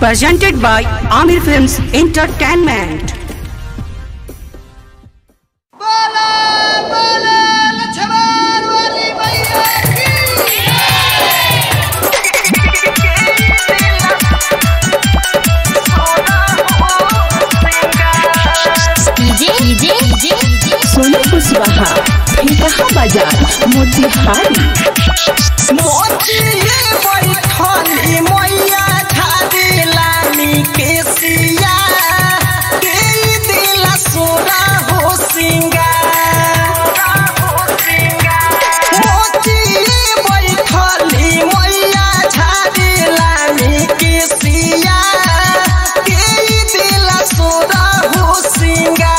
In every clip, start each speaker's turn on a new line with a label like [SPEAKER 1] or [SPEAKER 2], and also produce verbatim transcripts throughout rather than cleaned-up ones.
[SPEAKER 1] presented by Amir Films Entertainment.
[SPEAKER 2] Sonu Kushwaha फेंकहा बाजार मोतिहारी
[SPEAKER 3] मोतिये बैठली मैया झाड़ीलानी के सिया के दिला सोना हो सिंगार मोतिये बैठली मैया झाड़ीलानी के सिया के दिला सोना हो सिंगार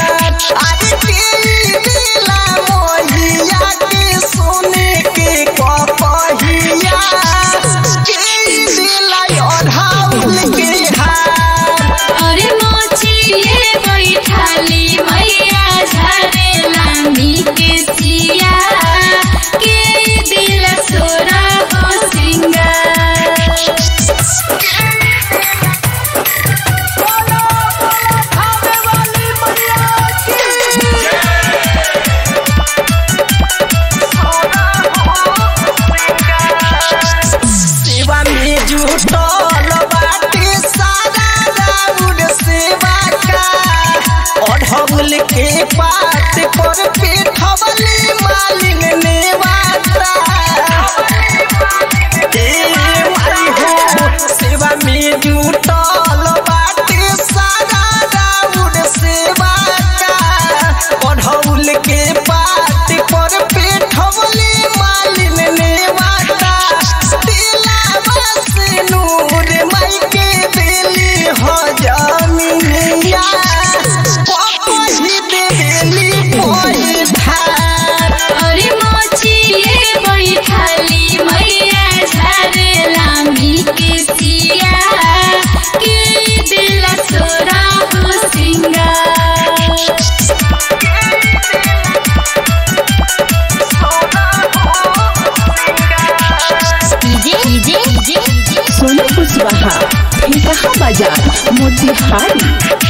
[SPEAKER 3] के पात पर पिठवली मालिन ने वाता ए माई हो सेवा में जुटल बाटे सारा राउर सेवा का पढ़ौल के पात पर पिठवली मालिन ने वाता दिलावा से नूर माई के दिली हो जमीनिया
[SPEAKER 4] अरे मोचिए बैठली मैया झाड़ीलानी के सिया के दिला सोना हो सिंगार
[SPEAKER 2] सोनू कुशवाहा फेंकहा बाजार मोतिहारी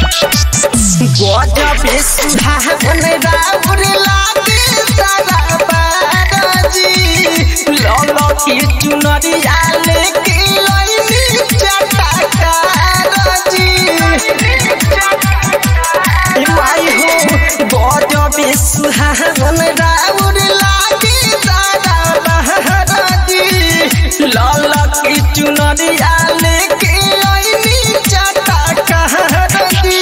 [SPEAKER 3] गजबे सुहावन राउर लागे सारा बाराजी ललो की चुनरिया लेके लइनी चटकाराजी माई हो गजबे सुहावन राउर लागे सारा बाराजी ललो की चुनरिया लेके लइनी चटकाराजी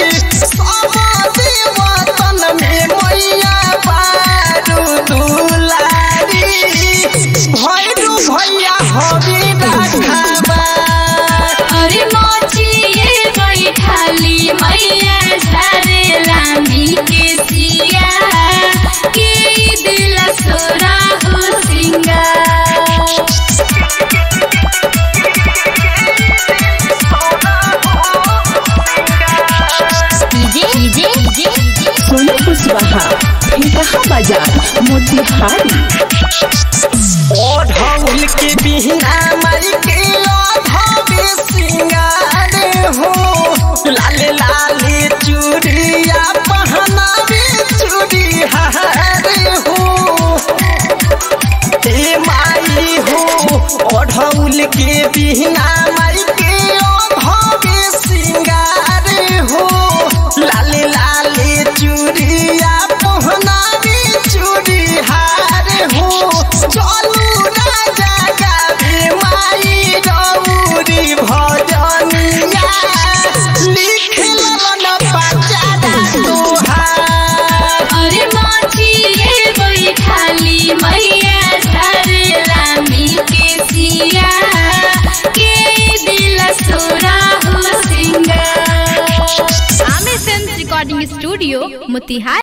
[SPEAKER 4] अरे मोचिए बैठली मैया झाड़ीलानी के सिया के दिला सोना हो सिंगार
[SPEAKER 2] सोनू कुशवाहा फेंकहा बाजार मोतिहारी
[SPEAKER 3] ओढ़ौल के बिहना माई के ओढ़वे सिंगार हो लाले लाले चूड़िया पहनावे चूड़ी हार हो ए माई हो ओढ़ौल के बिहना माई के ओढ़वे सिंगार हो लाले लाले चूड़िया पहनावे चूड़ी हार हो चलू राजा गावे माई गौरी भजनिया लिखल मन पचारा तोहार
[SPEAKER 4] अरे मोचिए बैठली मैया झाड़ीलानी के सिया के दिला सोना हो सिंगार।
[SPEAKER 5] Aamir films recording studio Motihari.